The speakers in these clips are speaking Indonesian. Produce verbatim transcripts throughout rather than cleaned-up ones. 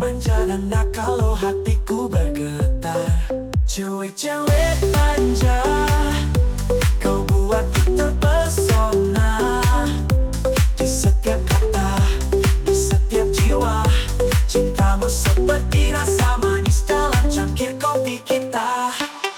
manja dan nakal, oh hatiku bergetar. Cewek-cewek manja, kau buatku terpesona. Di setiap kata, di setiap jiwa, cintamu seperti rasa manis dalam cangkir kopi kita.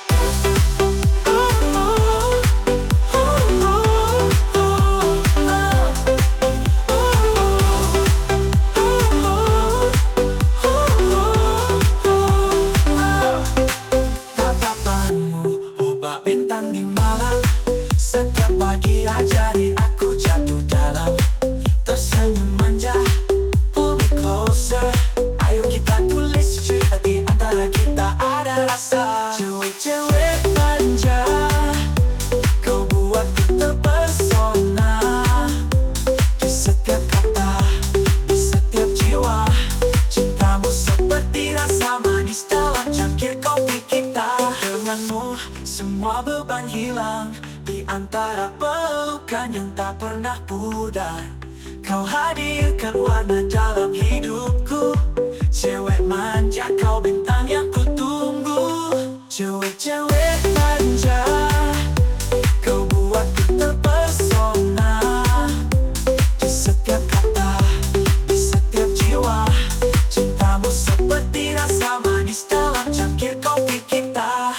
Bintang di malam, setiap pagi ajari aku jatuh dalam. Tersenyum manja, pull me closer. Ayo kita tulis cerita, di antara kita ada rasa. Cewek-cewek manja, kau buatku terpesona. Di setiap kata, di setiap jiwa, cintamu seperti rasa manis dalam cangkir kopi kita. Denganmu semua beban hilang, di antara pelukan yang tak pernah pudar. Kau hadirkan warna dalam hidupku. Cewek manja, kau bintang yang kutunggu. Cewek-cewek manja, kau buatku terpesona. Di setiap kata, di setiap jiwa, cintamu seperti rasa manis dalam cangkir kopi kita.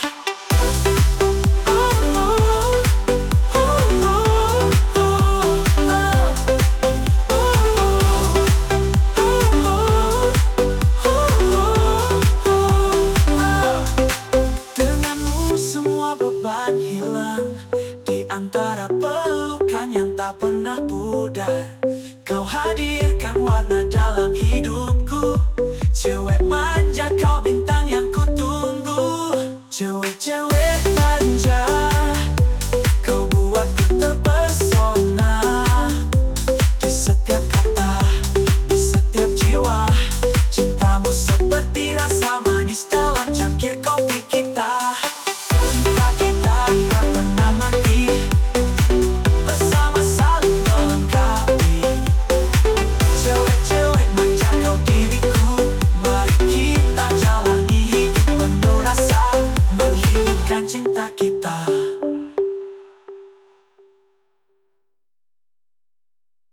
Beban hilang, di antara pelukan yang tak pernah pudar. Kau hadirkan warna